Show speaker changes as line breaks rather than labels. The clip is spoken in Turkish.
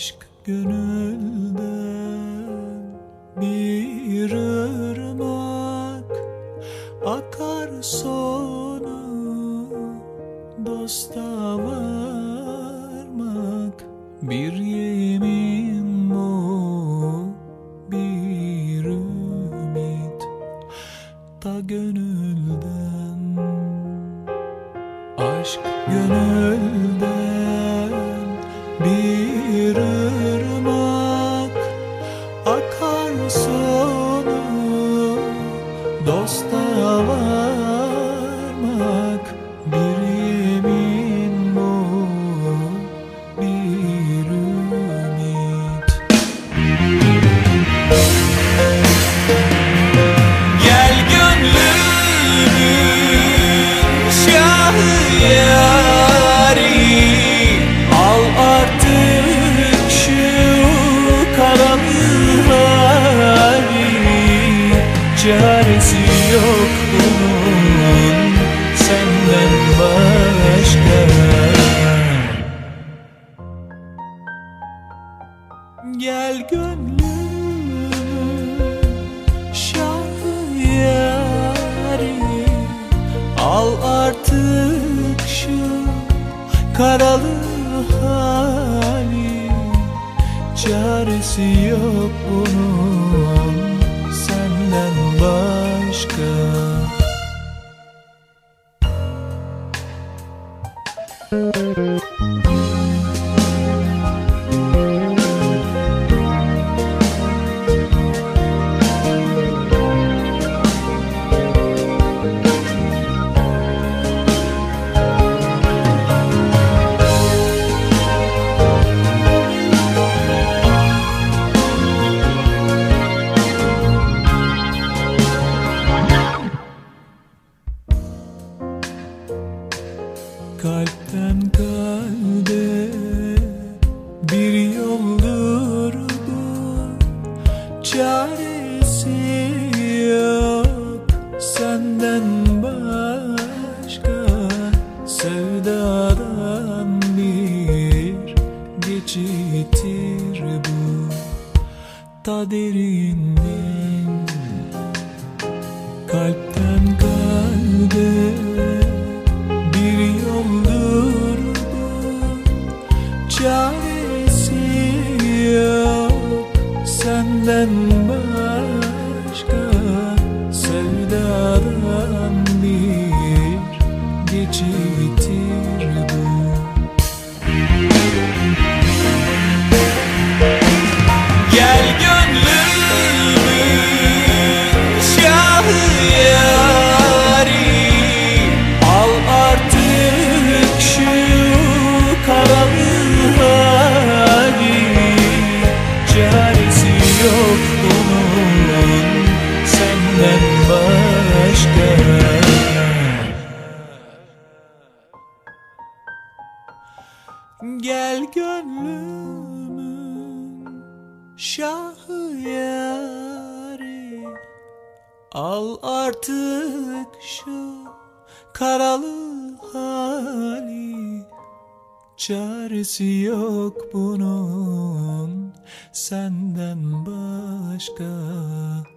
Aşk gönülden bir ırmak, akar sonu dosta varmak. Bir yemin bu, bir ümit ta gönülden. Aşk gönülden bir ırmak, akar sonu dosta varmak. Bir yemin bu, bir ümit. Gel gönlümün şahı yarim, al artık şu karanlık hali. Çaresi yok bunun senden başka. Gel gönlümün şahı yarim, al artık şu karalı hali. Çaresi yok bunun senden başka. Kalpten kalbe bir yoldur bu, çaresi yok senden başka. Sevdadan bir geçittir bu, ta derinden. Kalpten kalbe bir yoldur bu, çaresi yok senden başka. Sevdadan bir geçittir bu. Gel gönlümün şahı yarim, al artık şu karanlık hali. Çaresi yok bunun senden başka. Gel gönlümün şahı yarim, al artık şu karalı hali. Çaresi yok bunun senden başka.